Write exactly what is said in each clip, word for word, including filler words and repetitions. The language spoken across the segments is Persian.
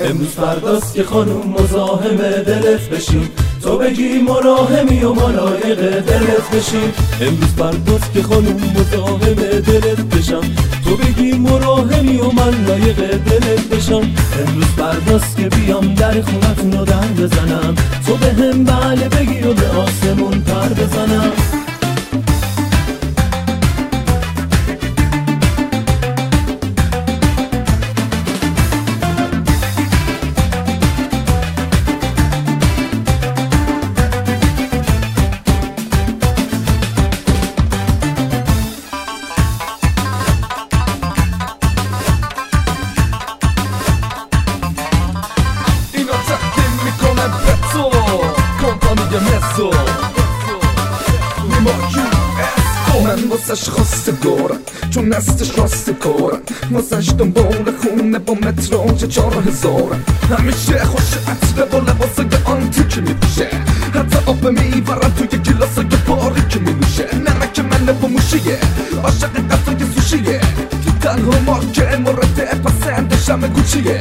امروز فرداست که خانوم مزاحم دلت بشیم، تو بگی مراهمی و ما لایق دلت بشیم. امروز فرداست که خانوم مزاحم دلت بشم، تو بگی مراهمی و من لایق دلت بشم. امروز فرداست که بیام در خونتون رو در بزنم، تو به هم بله بگی و به آسمون پر بزنم. من واسش خواسته گورم چون نستش راسته کارم، واسش دنبال خونه با متراج چهار هزارم. همیشه خوش عطره با لباسای آنتیک میپوشه، حتی آب میبرم توی گلاسای باریک مینوشه. نمک من با موشیه، عاشق قطعه سوشیه، تنها مارکه مورد پسندشم گوچیه.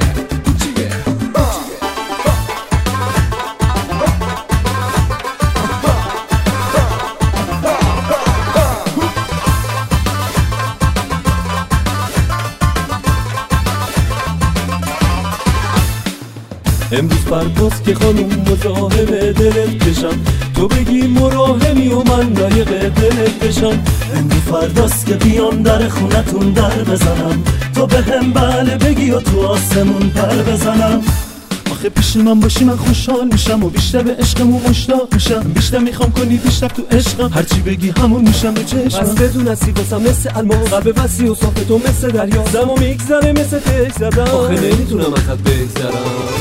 امروز فرداست که خانوم مزاحم دلت بشم، تو بگی مراهمی و من لایق دلت بشم. امروز فرداست که بیام در خونتون در بزنم، تو به هم بله بگی و تو آسمون پر بزنم. آخه پیش من باشی من خوشحال میشم و بیشتر به عشقمون مشتاق میشم. بیشتر میخوام کنی بیشتر تو عشقم، هرچی بگی همون میشم به چشمم. بس بدون هستی واسم مثل الماس، قلب وسیع و صاف تو مثل دریا. زمان میگذره مثل تک زدن، آخه نمیتونم ازت بگذرم.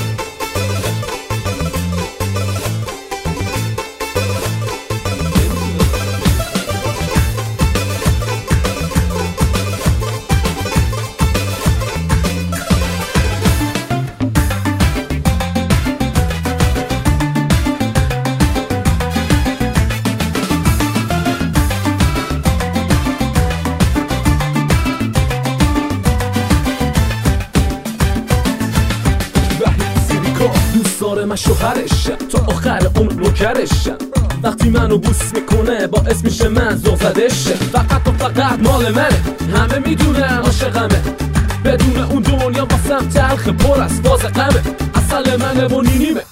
دوستار من شوهرشم، تا آخر عمر نوکرشم. وقتی منو بوس میکنه باعث میشه من ذوق زدشم. فقط و فقط مال منه، همه میدونن عاشقمه. بدون اون دنیا واسم تلخ پر از باز غمه. اصل منه و نینیمه،